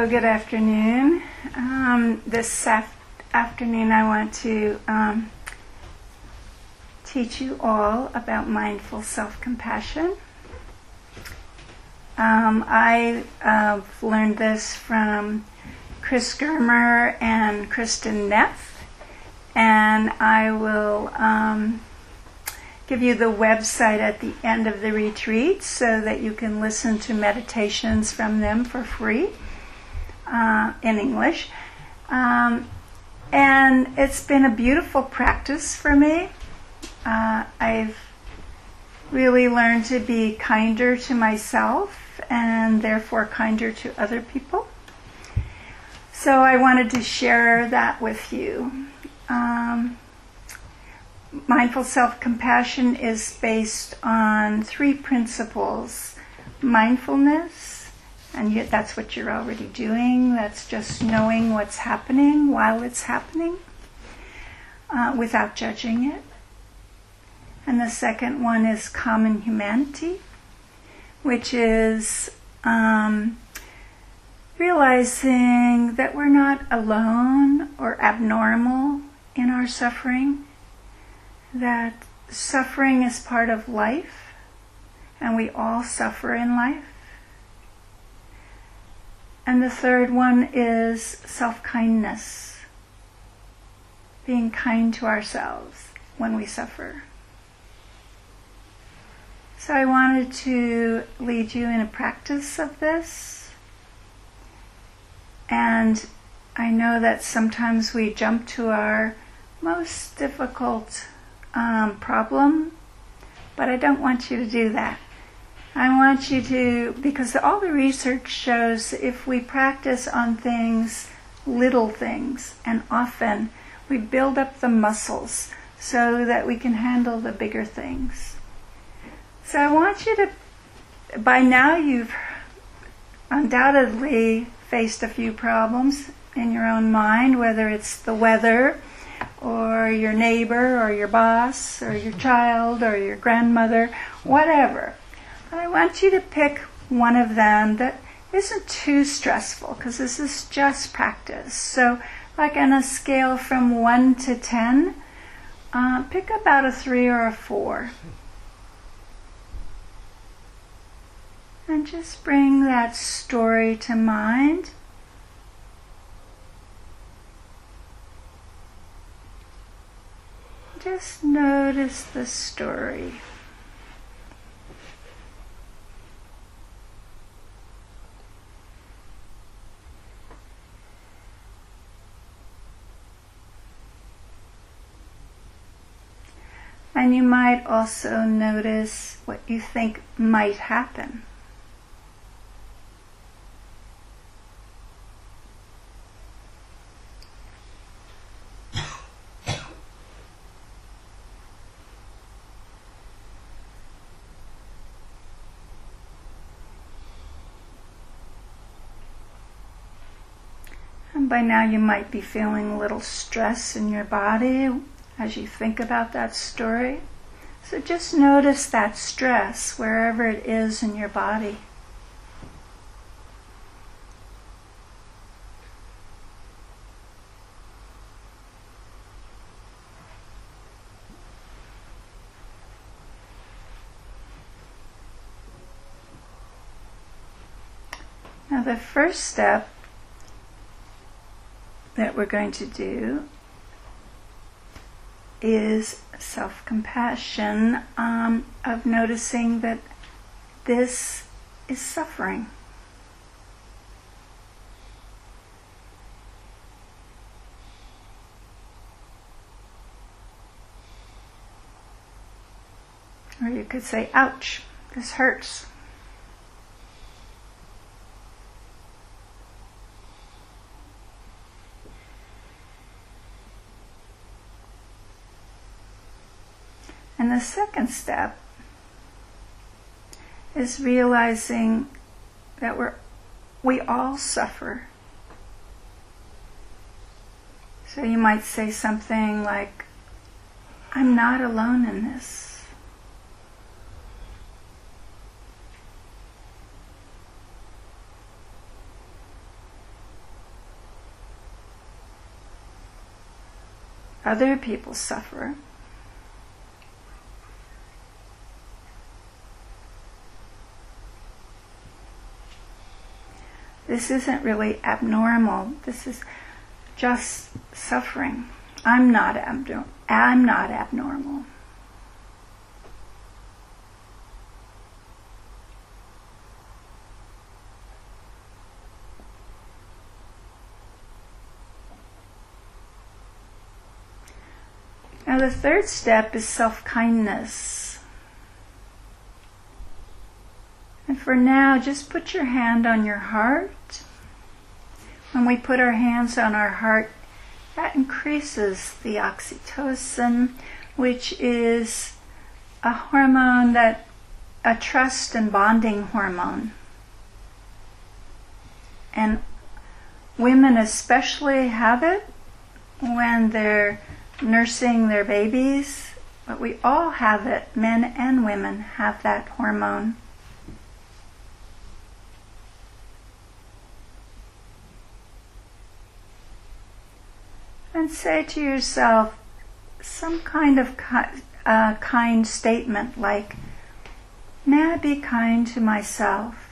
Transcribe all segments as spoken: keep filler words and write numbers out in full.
good afternoon. Um, this af- afternoon I want to um, teach you all about mindful self-compassion. Um, I uh, learned this from Chris Germer and Kristen Neff, and I will um, give you the website at the end of the retreat so that you can listen to meditations from them for free uh, in English. Um, and it's been a beautiful practice for me. Uh, I've really learned to be kinder to myself and therefore kinder to other people. So I wanted to share that with you. Um, Mindful self-compassion is based on three principles. Mindfulness, and you, that's what you're already doing. That's just knowing what's happening while it's happening uh, without judging it. And the second one is common humanity, which is um, realizing that we're not alone or abnormal in our suffering, that suffering is part of life, and we all suffer in life. And the third one is self-kindness, being kind to ourselves when we suffer. So I wanted to lead you in a practice of this. And I know that sometimes we jump to our most difficult um, problem, but I don't want you to do that. I want you to, because all the research shows if we practice on things, little things, and often, we build up the muscles so that we can handle the bigger things. So I want you to, by now you've undoubtedly faced a few problems in your own mind, whether it's the weather, or your neighbor, or your boss, or your child, or your grandmother, whatever. But I want you to pick one of them that isn't too stressful, because this is just practice. So, like on a scale from one to ten, uh, pick about a three or a four. And just bring that story to mind. Just notice the story. And you might also notice what you think might happen. And by now you might be feeling a little stress in your body as you think about that story. So just notice that stress wherever it is in your body. Now the first step that we're going to do is self-compassion, um, of noticing that this is suffering. Or you could say, ouch, this hurts. And the second step is realizing that we're, we all suffer. So you might say something like, I'm not alone in this. other people suffer. This isn't really abnormal. This is just suffering. I'm not abnormal. I'm not abnormal. Now the third step is self-kindness. And for now, just put your hand on your heart. When we put our hands on our heart, that increases the oxytocin, which is a hormone that, a trust and bonding hormone. And women especially have it when they're nursing their babies, but we all have it. Men and women have that hormone. And say to yourself some kind of ki- uh, kind statement like, may I be kind to myself?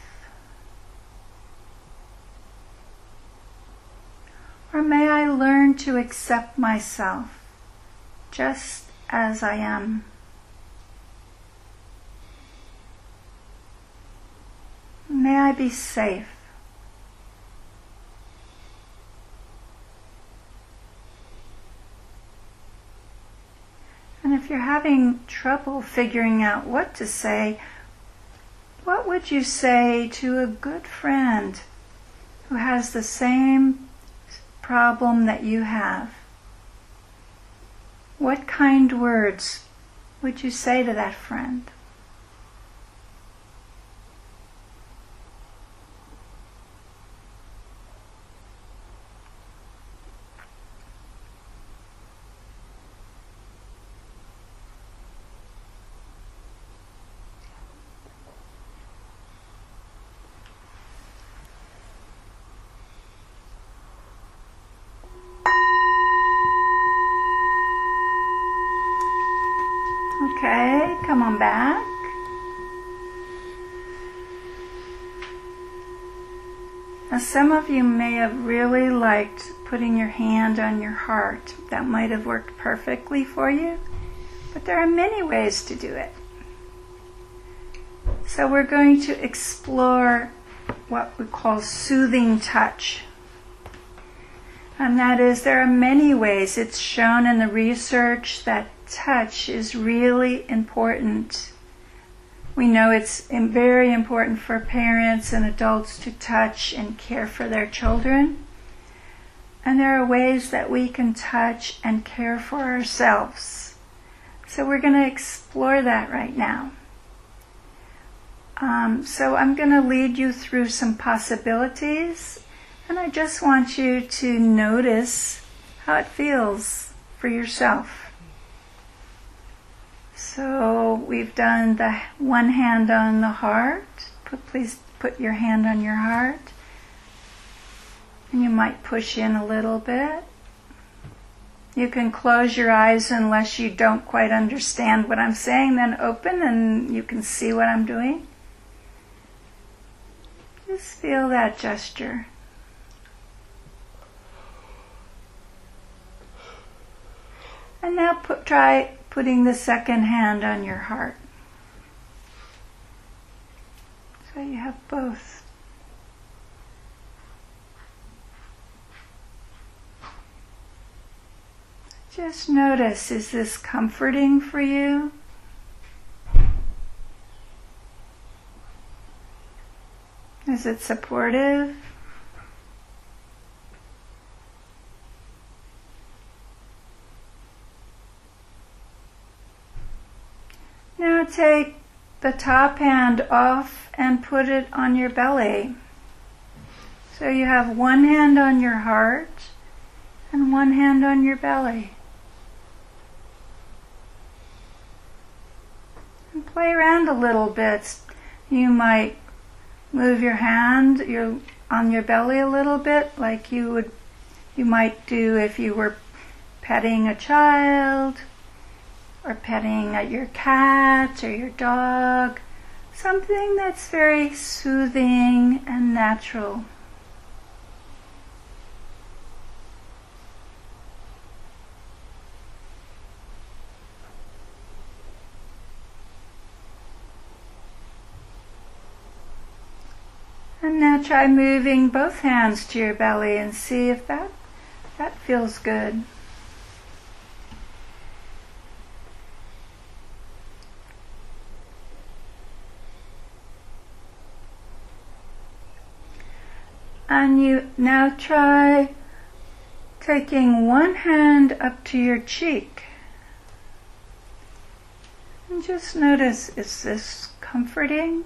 Or may I learn to accept myself just as I am? May I be safe? And if you're having trouble figuring out what to say, what would you say to a good friend who has the same problem that you have? What kind words would you say to that friend? Okay, come on back. Now some of you may have really liked putting your hand on your heart. That might have worked perfectly for you, but there are many ways to do it. So we're going to explore what we call soothing touch. And that is, there are many ways. It's shown in the research that touch is really important. We know it's very important for parents and adults to touch and care for their children. And there are ways that we can touch and care for ourselves. So we're going to explore that right now. Um, so I'm going to lead you through some possibilities, and I just want you to notice how it feels for yourself. So we've done the one hand on the heart. Put, please put your hand on your heart. And you might push in a little bit. You can close your eyes unless you don't quite understand what I'm saying, then open and you can see what I'm doing. Just feel that gesture. And now put, try putting the second hand on your heart. So you have both. Just notice, is this comforting for you? Is it supportive? Now take the top hand off and put it on your belly. So you have one hand on your heart and one hand on your belly. And play around a little bit. You might move your hand your, on your belly a little bit, like you would, you might do if you were petting a child, or petting your cat or your dog, something that's very soothing and natural. And now try moving both hands to your belly and see if that, that feels good. And you now try taking one hand up to your cheek. And just notice, is this comforting?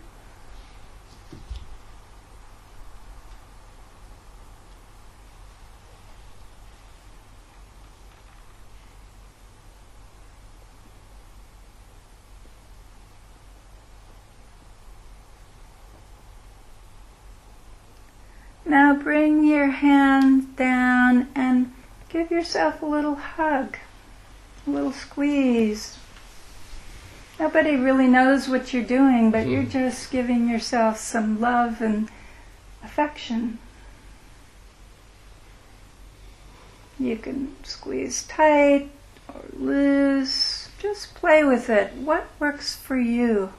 Now bring your hand down and give yourself a little hug, a little squeeze. Nobody really knows what you're doing, but you're just giving yourself some love and affection. You can squeeze tight or loose. Just play with it. What works for you?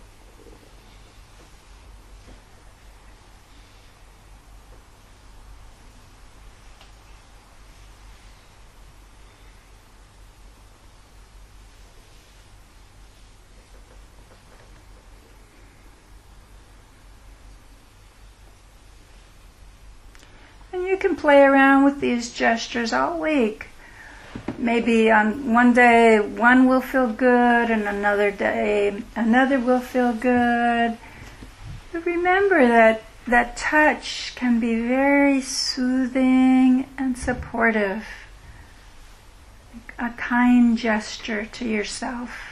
And you can play around with these gestures all week. Maybe on one day one will feel good and another day another will feel good. But remember that that touch can be very soothing and supportive. A kind gesture to yourself.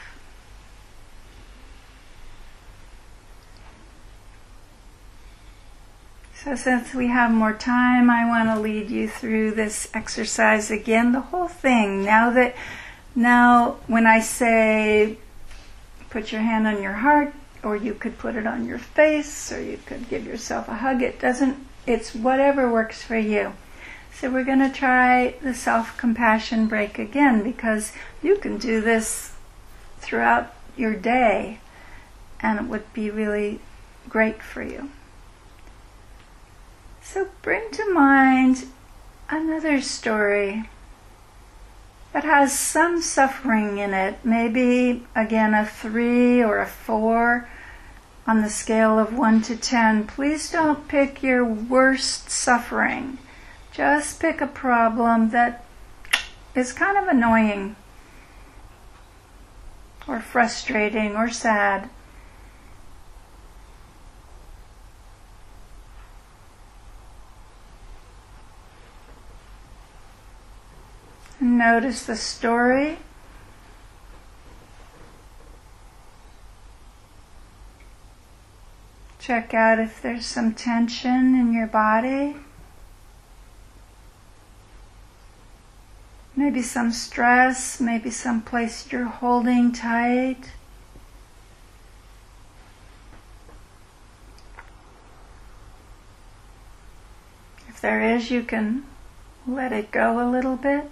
So since we have more time, I want to lead you through this exercise again, the whole thing. Now that, now when I say put your hand on your heart, or you could put it on your face, or you could give yourself a hug, it doesn't, it's whatever works for you. So we're going to try the self-compassion break again, because you can do this throughout your day, and it would be really great for you. So bring to mind another story that has some suffering in it, maybe again a three or a four on the scale of one to ten. Please don't pick your worst suffering. Just pick a problem that is kind of annoying or frustrating or sad. Notice the story. Check out if there's some tension in your body. Maybe some stress, maybe some place you're holding tight. If there is, you can let it go a little bit.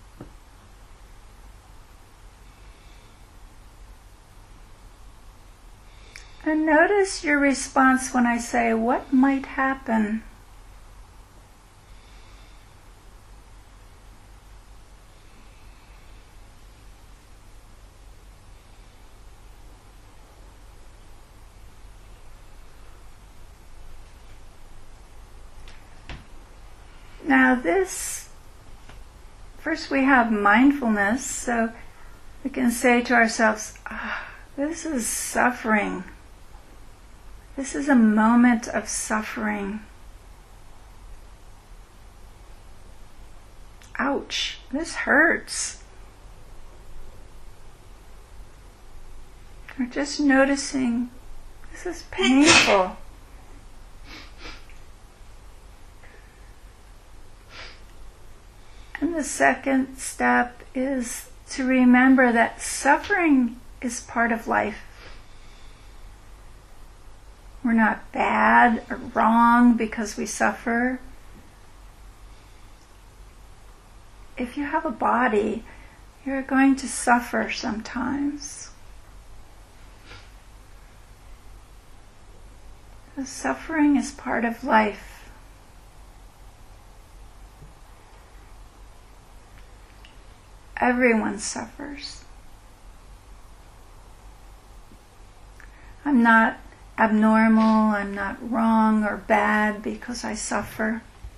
And notice your response when I say, what might happen? Now this, first we have mindfulness, so we can say to ourselves, ah, this is suffering. This is a moment of suffering. Ouch, this hurts. Or just noticing, this is painful. And the second step is to remember that suffering is part of life. We're not bad or wrong because we suffer. If you have a body, you're going to suffer sometimes. The suffering is part of life. Everyone suffers. I'm not abnormal, I'm not wrong or bad because I suffer.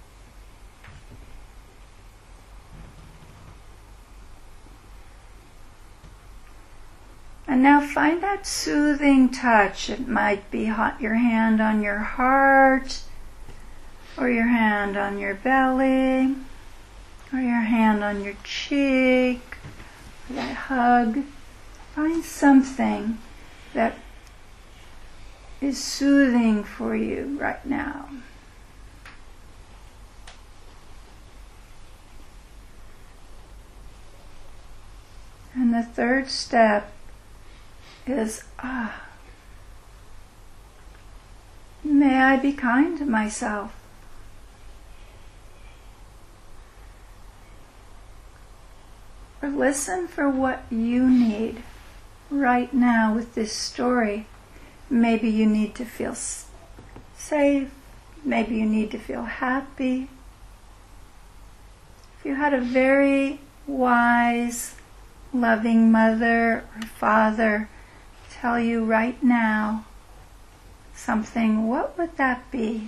And now find that soothing touch. It might be hot, your hand on your heart, or your hand on your belly, or your hand on your cheek, or that hug. Find something that is soothing for you right now. And the third step is, ah, may I be kind to myself. Or listen for what you need right now with this story. Maybe you need to feel safe. Maybe you need to feel happy. If you had a very wise, loving mother or father tell you right now something, what would that be?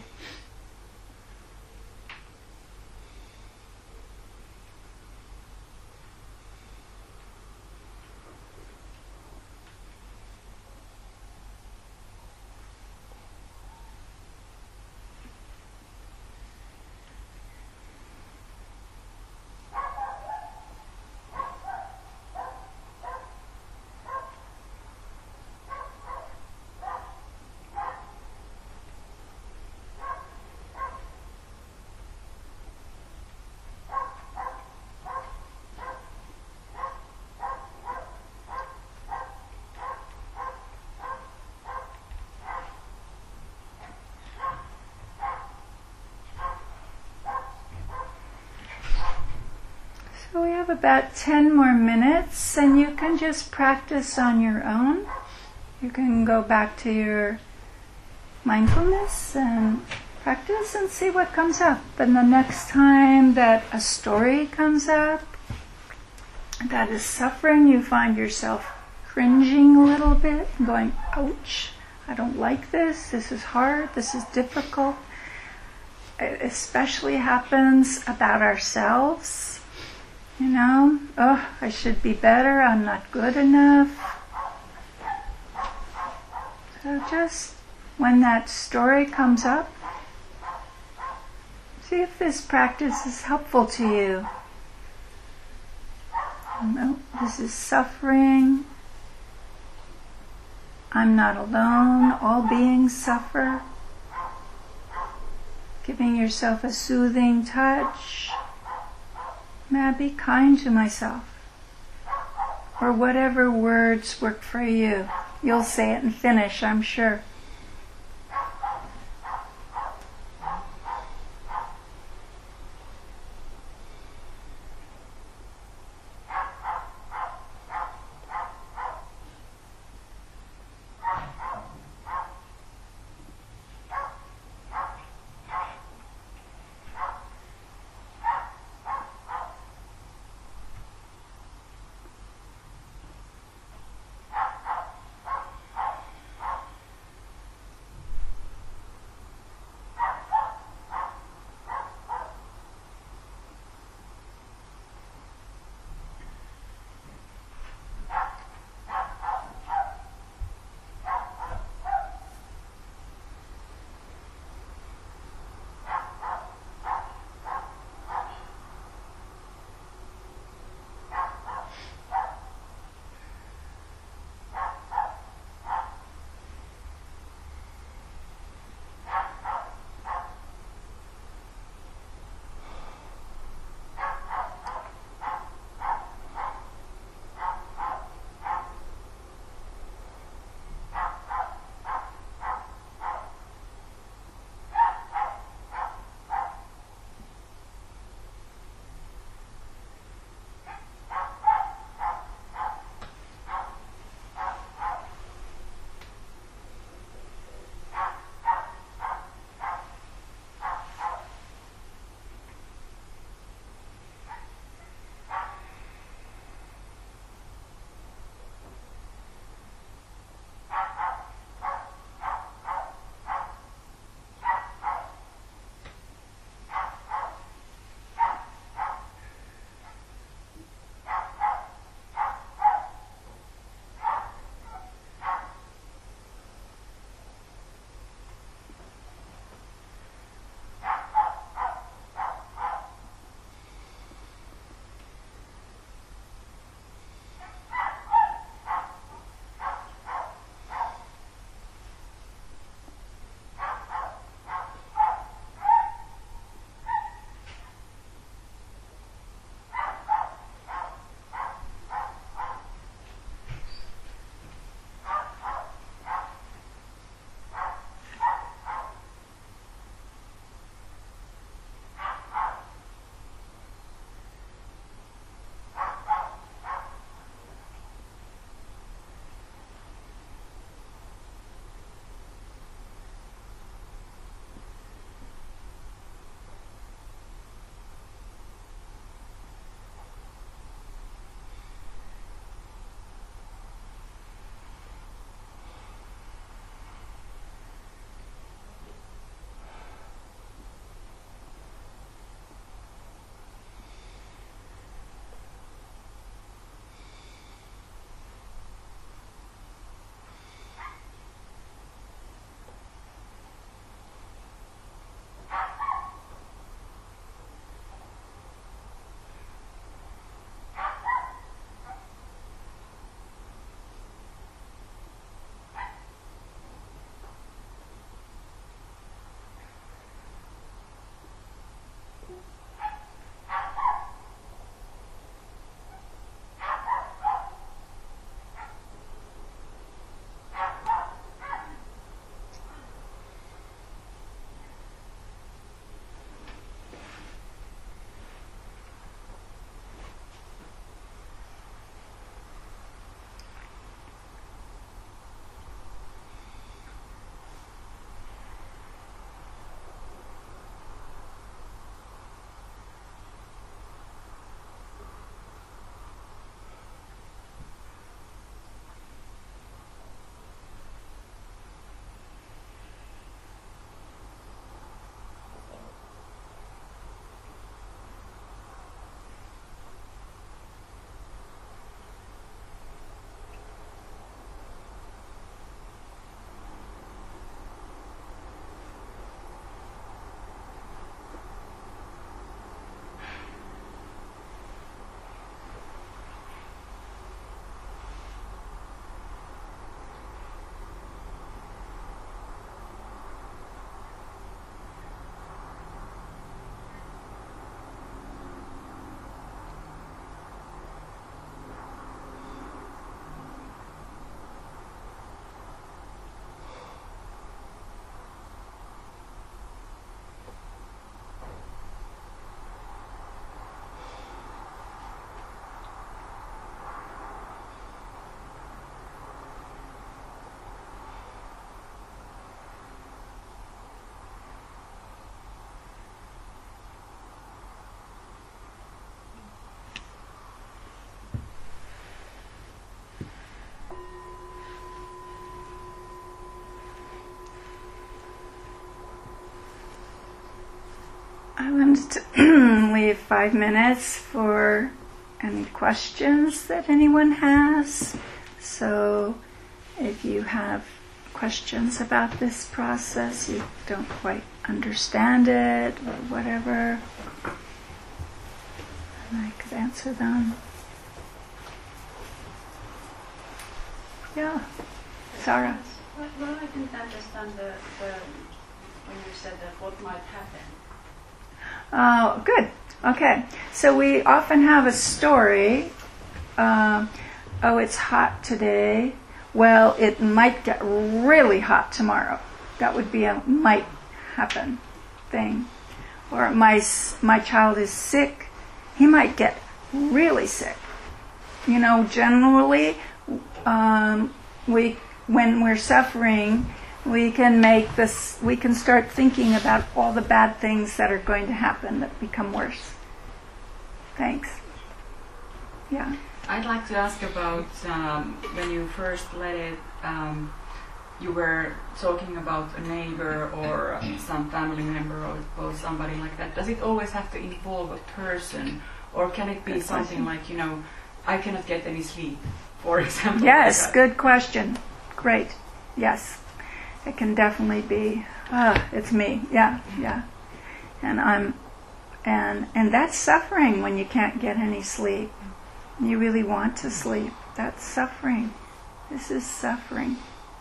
So we have about ten more minutes, and you can just practice on your own. You can go back to your mindfulness and practice and see what comes up. And the next time that a story comes up that is suffering, you find yourself cringing a little bit, going, ouch, I don't like this, this is hard, this is difficult. It especially happens about ourselves. You know, oh, I should be better, I'm not good enough. So just when that story comes up, see if this practice is helpful to you. No, this is suffering. I'm not alone, all beings suffer. Giving yourself a soothing touch. May I be kind to myself? Or whatever words work for you. You'll say it and finish, I'm sure. I'm going to leave five minutes for any questions that anyone has. So if you have questions about this process, you don't quite understand it or whatever, I could answer them. Yeah, Sarah. Well, well, I didn't understand the, the when you said that what might happen. Oh, good. Okay. So we often have a story. Uh, oh, it's hot today. Well, it might get really hot tomorrow. That would be a might happen thing. Or my my child is sick. He might get really sick. You know, generally, um, we when we're suffering, we can make this. We can start thinking about all the bad things that are going to happen that become worse. Thanks. Yeah. I'd like to ask about um, when you first let it, um, you were talking about a neighbor or uh, some family member or, or somebody like that. Does it always have to involve a person, or can it be Good something question. like, you know, I cannot get any sleep, for example? Yes, like good question. Great. Yes. It can definitely be, ah, it's me. Yeah, yeah. And I'm, and and that's suffering when you can't get any sleep. You really want to sleep. That's suffering. This is suffering.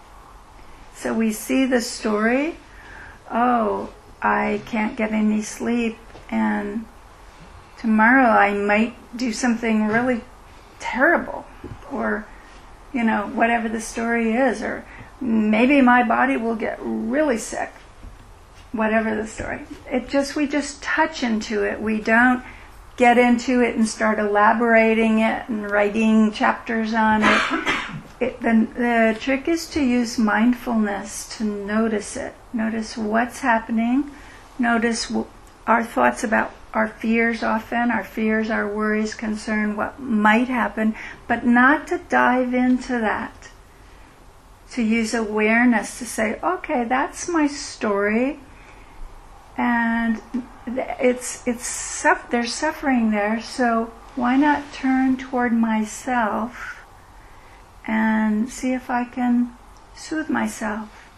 So we see the story, oh, I can't get any sleep, and tomorrow I might do something really terrible, or, you know, whatever the story is, or maybe my body will get really sick, whatever the story. It just, we just touch into it. We don't get into it and start elaborating it and writing chapters on it. It, the, the trick is to use mindfulness to notice it. Notice what's happening. Notice w- our thoughts about our fears often. Our fears, our worries concern what might happen, but not to dive into that. To use awareness to say, okay, that's my story, and it's it's suff- there's suffering there, so why not turn toward myself and see if I can soothe myself.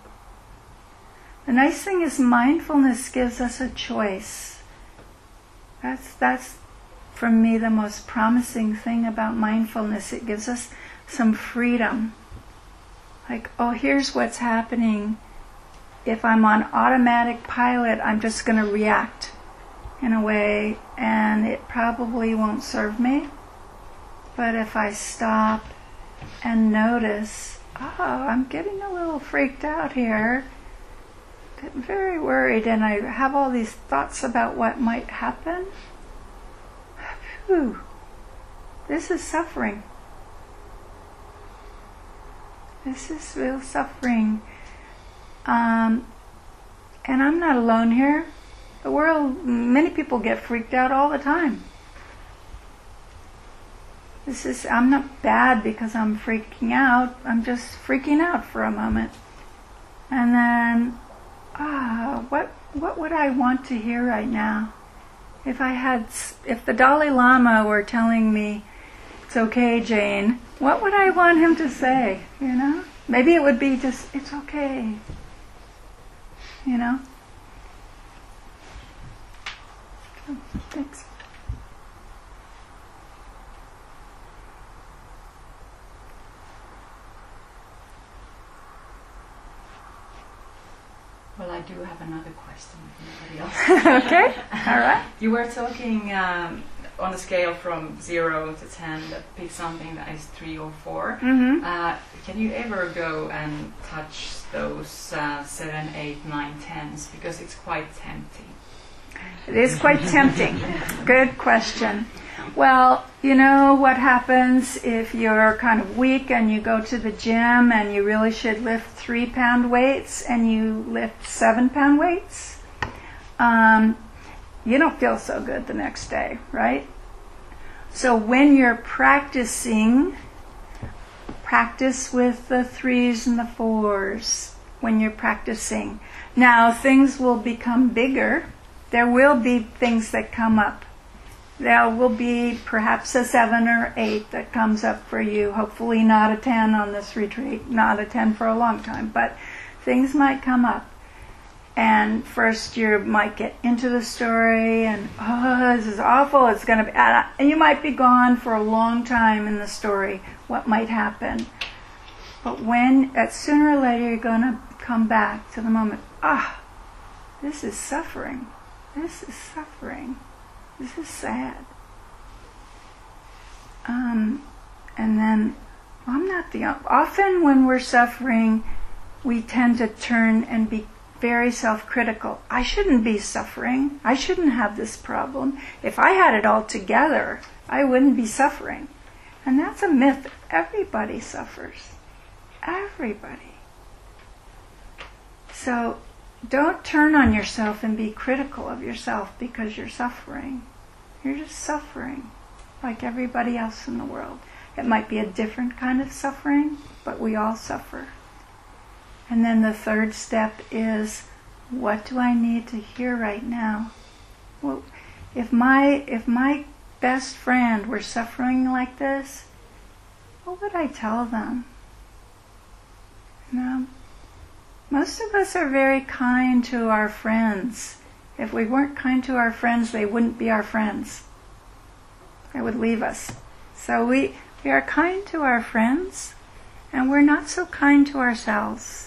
The nice thing is mindfulness gives us a choice. That's that's for me the most promising thing about mindfulness. It gives us some freedom. Like, oh, here's what's happening. If I'm on automatic pilot, I'm just going to react in a way, and it probably won't serve me. But if I stop and notice, oh, I'm getting a little freaked out here, getting very worried, and I have all these thoughts about what might happen, whew, this is suffering. This is real suffering. Um, and I'm not alone here. The world, many people get freaked out all the time. This is, I'm not bad because I'm freaking out. I'm just freaking out for a moment. And then, ah, what what would I want to hear right now? If I had, if the Dalai Lama were telling me, it's okay, Jane, what would I want him to say, you know? Maybe it would be just, it's okay, you know? So, thanks. Well, I do have another question if nobody else. Okay, all right. You were talking um, on a scale from zero to ten, that pick something that is three or four. Mm-hmm. Uh, can you ever go and touch those uh, seven, eight, nine, tens? Because it's quite tempting. It is quite tempting. Good question. Well, you know what happens if you're kind of weak and you go to the gym and you really should lift three pound weights and you lift seven pound weights? Um, you don't feel so good the next day, right? So when you're practicing, practice with the threes and the fours when you're practicing. Now things will become bigger there will be things that come up. There will be perhaps a seven or eight that comes up for you. Hopefully not a ten on this retreat, not a ten for a long time, but things might come up. And first you might get into the story and, oh, this is awful, it's going to be, and you might be gone for a long time in the story, what might happen. But when, at sooner or later, you're going to come back to the moment, ah, this is suffering, this is suffering, this is sad. Um, and then, well, I'm not the, often when we're suffering, we tend to turn and be very self-critical. I shouldn't be suffering. I shouldn't have this problem. If I had it all together, I wouldn't be suffering. And that's a myth. Everybody suffers. Everybody. So don't turn on yourself and be critical of yourself because you're suffering. You're just suffering like everybody else in the world. It might be a different kind of suffering, but we all suffer. And then the third step is, what do I need to hear right now? Well, if my if my best friend were suffering like this, what would I tell them? You know, most of us are very kind to our friends. If we weren't kind to our friends, they wouldn't be our friends. They would leave us. So we, we are kind to our friends, and we're not so kind to ourselves.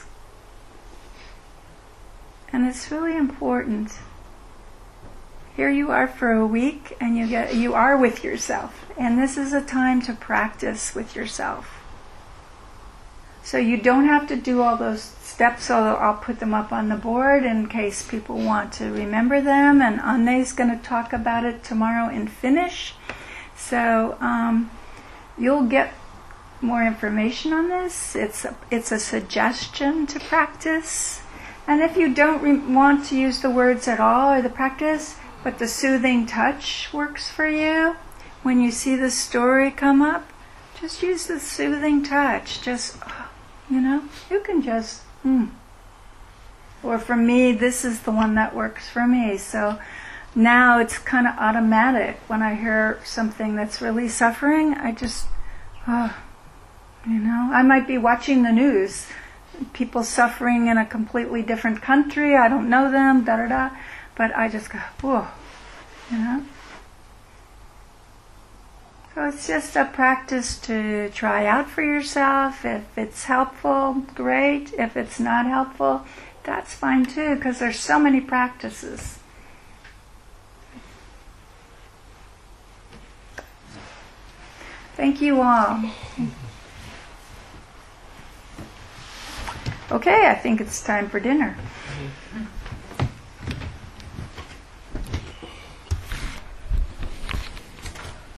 And it's really important. Here you are for a week, and you get you are with yourself. And this is a time to practice with yourself. So you don't have to do all those steps, although I'll put them up on the board in case people want to remember them. And Anne's going to talk about it tomorrow in Finnish. So um, you'll get more information on this. It's a, it's a suggestion to practice. And if you don't re- want to use the words at all or the practice, but the soothing touch works for you, when you see the story come up, just use the soothing touch. Just, you know, you can just, mm. Or for me, this is the one that works for me. So now it's kind of automatic. When I hear something that's really suffering, I just, oh, you know, I might be watching the news. People suffering in a completely different country. I don't know them, da da da. But I just go, whoa, you know. So it's just a practice to try out for yourself. If it's helpful, great. If it's not helpful, that's fine too, because there's so many practices. Thank you all. Okay, I think it's time for dinner.